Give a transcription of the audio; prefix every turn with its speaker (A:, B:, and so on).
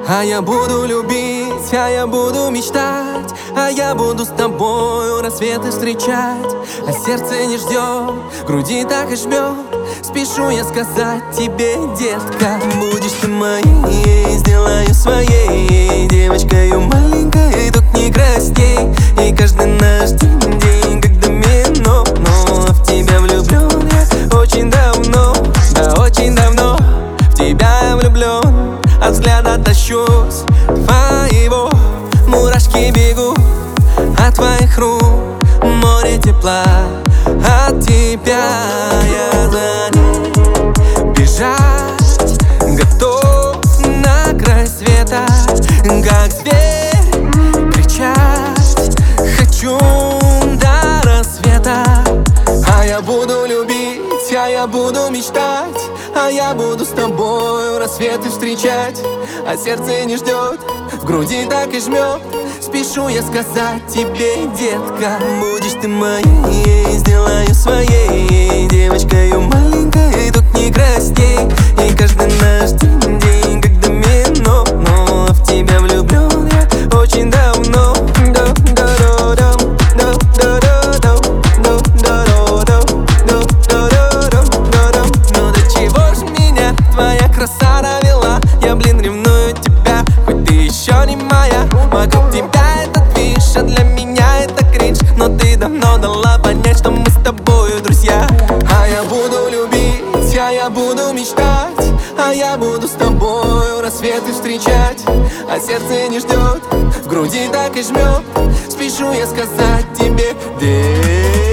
A: А я буду любить, а я буду мечтать, а я буду с тобою рассветы встречать. А сердце не ждет, груди так и жмет. Спешу я сказать тебе, детка, будешь ты моей, сделаю своей девочкою маленькой, тут не красней. И каждый наш день как домино. Но в тебя влюблен я очень давно, да очень давно. В тебя влюблен, от взгляда тащусь твоего. Мурашки бегут от твоих рук, море тепла от тебя. Я за ней бежать готов на край света, как зверь кричать хочу до рассвета. А я буду любить, а я буду мечтать, а я буду с тобою рассветы встречать. А сердце не ждет, в груди так и жмет. Спешу я сказать тебе, детка, будешь ты моей, сделаю своей девочкою маленькой, тут не красней. И каждый наш день как домино. Но в тебя влюблен я очень давно. Ну до чего ж меня твоя краса довела? Я, блин, ревную тебя, хоть ты еще не моя. Вокруг тебя этот движ, а для меня это кринж. Но ты давно дала понять, что мы с тобою друзья. А я буду любить, а я буду мечтать, а я буду с тобою рассветы встречать. А сердце не ждет, в груди так и жмет. Спешу я сказать тебе,